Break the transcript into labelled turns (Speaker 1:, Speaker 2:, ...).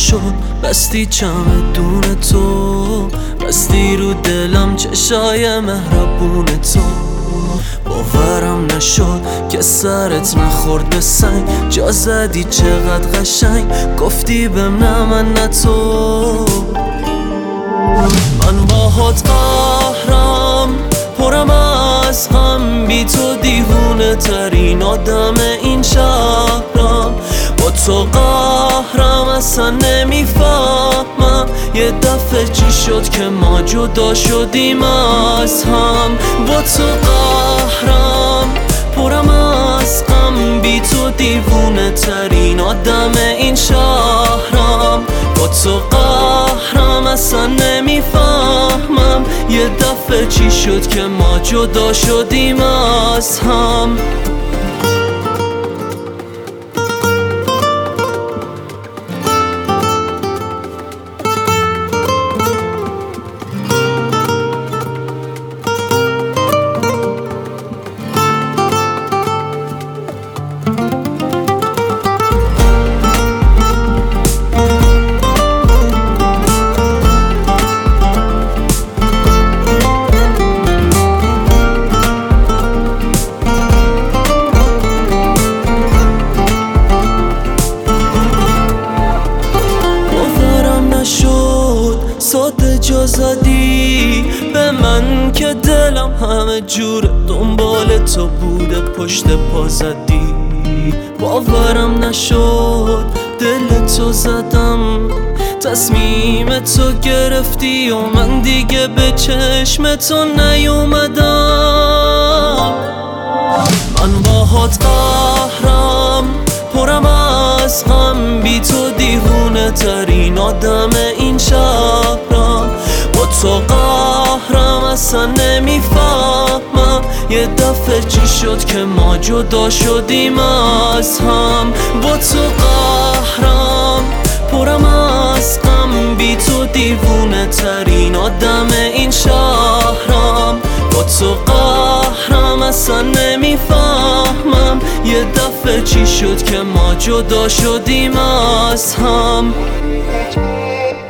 Speaker 1: نشد بستی چمدون تو، بستی رو دلم چشای مهربون تو. باورم نشد که سرت نخورد به سنگ، جا زدی چقدر قشنگ، گفتی بهم نه من نه تو. من باهات قهرم، پرم از غم، بی تو دیوونه ترین آدم این شهرم. با تو قهرم اصلا نمیفهمم یه دفعه چی شد که ما جدا شدیم از هم. با تو قهرم، پرم از غم، بی تو دیوونه ترین آدم این شهرم. با تو قهرم اصلا نمیفهمم یه دفعه چی شد که ما جدا شدیم از هم. ساده جا زدی به من که دلم همه جوره دنبال تو بوده، پشت پا زدی. باورم نشد دل تو زدم، تصمیم تو گرفتی و من دیگه به چشم تو نیومدم. من باهات قهرم، پرم از غم، بی تو دیوونه ترین آدم این شهرم. با تو قهرم اصلا نمیفهمم یه دفعه چی شد که ما جدا شدیم از هم. با تو قهرم، پرم از غم، بی تو دیوونه ترین آدم این شهرم. با تو قهرم اصلا نمیفهمم یه دفعه چی شد که ما جدا شدیم از هم.